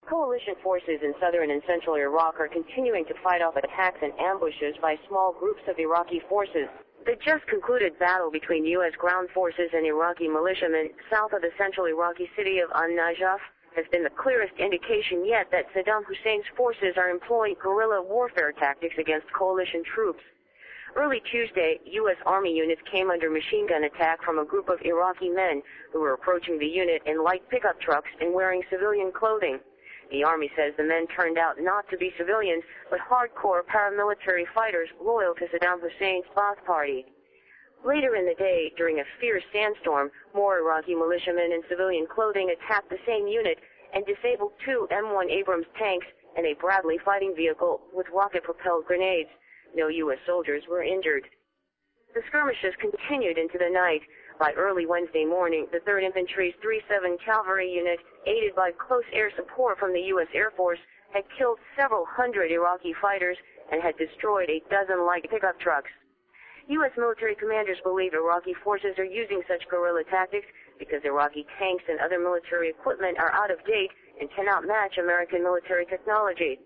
Coalition forces in southern and central Iraq are continuing to fight off attacks and ambushes by small groups of Iraqi forces. The just concluded battle between U.S. ground forces and Iraqi militiamen south of the central Iraqi city of An-Najaf has been the clearest indication yet that Saddam Hussein's forces are employing guerrilla warfare tactics against coalition troops. Early Tuesday, U.S. Army units came under machine gun attack from a group of Iraqi men who were approaching the unit in light pickup trucks and wearing civilian clothing. The Army says the men turned out not to be civilians, but hardcore paramilitary fighters loyal to Saddam Hussein's Ba'ath Party. Later in the day, during a fierce sandstorm, more Iraqi militiamen in civilian clothing attacked the same unit and disabled 2 M1 Abrams tanks and a Bradley fighting vehicle with rocket-propelled grenades. No U.S. soldiers were injured. The skirmishes continued into the night. By early Wednesday morning, the 3rd Infantry's 3-7 Cavalry unit, aided by close air support from the U.S. Air Force, had killed several hundred Iraqi fighters and had destroyed a dozen light pickup trucks. U.S. military commanders believe Iraqi forces are using such guerrilla tactics because Iraqi tanks and other military equipment are out of date and cannot match American military technology.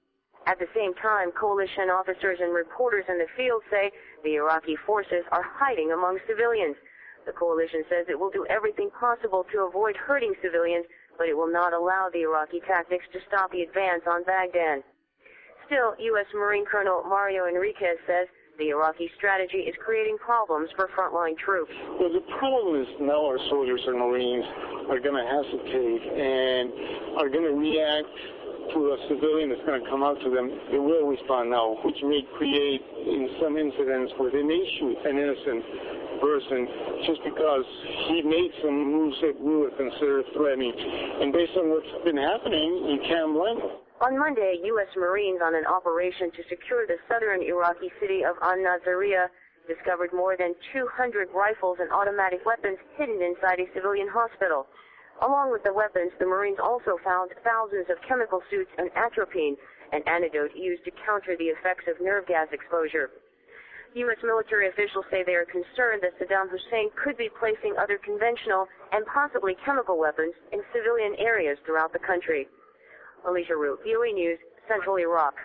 At the same time, coalition officers and reporters in the field say the Iraqi forces are hiding among civilians. The coalition says it will do everything possible to avoid hurting civilians, but it will not allow the Iraqi tactics to stop the advance on Baghdad. Still, U.S. Marine Colonel Mario Enriquez says the Iraqi strategy is creating problems for frontline troops. Well, the problem is now our soldiers and Marines are going to hesitate and are going to react to a civilian that's going to come out to them. They will respond now, which may create, in some incidents, where they may shoot an innocent person just because he made some moves that we would consider threatening. And based on what's been happening, you can't blame them. On Monday, U.S. Marines on an operation to secure the southern Iraqi city of An-Naziriyah discovered more than 200 rifles and automatic weapons hidden inside a civilian hospital. Along with the weapons, the Marines also found thousands of chemical suits and atropine, an antidote used to counter the effects of nerve gas exposure. U.S. military officials say they are concerned that Saddam Hussein could be placing other conventional and possibly chemical weapons in civilian areas throughout the country. Alicia Root, VOA News, Central Iraq.